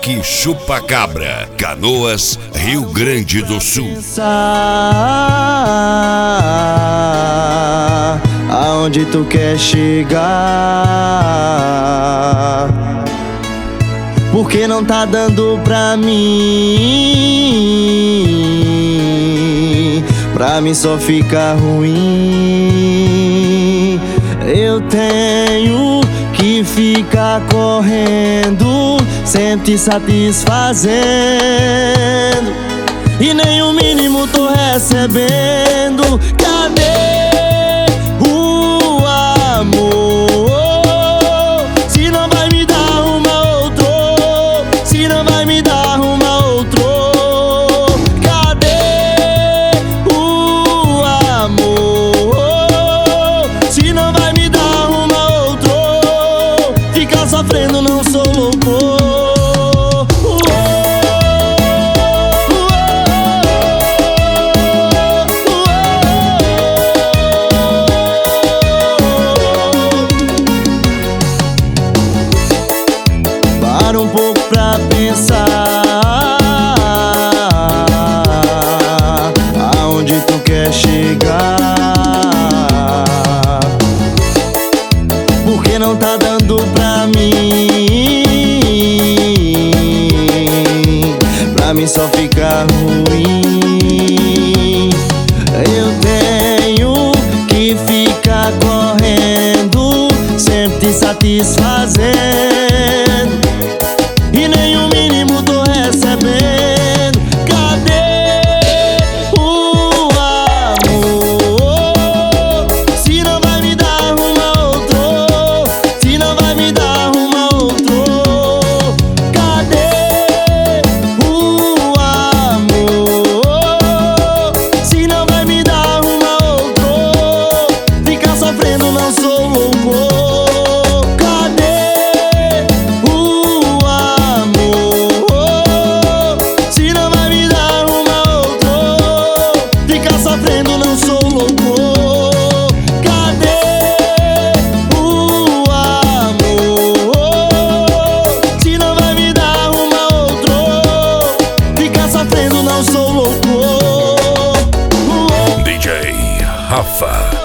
Rock Chupacabra, Canoas, Rio Grande do Sul. Aonde tu quer chegar? Porque não tá dando pra mim. Pra mim só fica ruim. Eu tenho que ficar correndo, sempre te satisfazendo, e nem o mínimo tô recebendo. Cadê o amor? Se não vai me dar uma outro, se não vai me dar uma outro. Cadê o amor? Se não vai me dar uma outro, ficar sofrendo não sou louco. Para um pouco pra pensar, aonde tu quer chegar? Porque não tá dando pra mim. Pra mim só fica ruim. Eu tenho que ficar correndo, sempre te satisfazendo, e nem o mínimo tô recebendo. Cadê o amor? Se não vai me dar uma outro, se não vai me dar uma outro. Cadê o amor? Se não vai me dar uma outro, ficar sofrendo não sou louco. Sofrendo não sou louco. Cadê o amor? Se não vai me dar uma outro, ficar sofrendo não sou louco. DJ Rafa.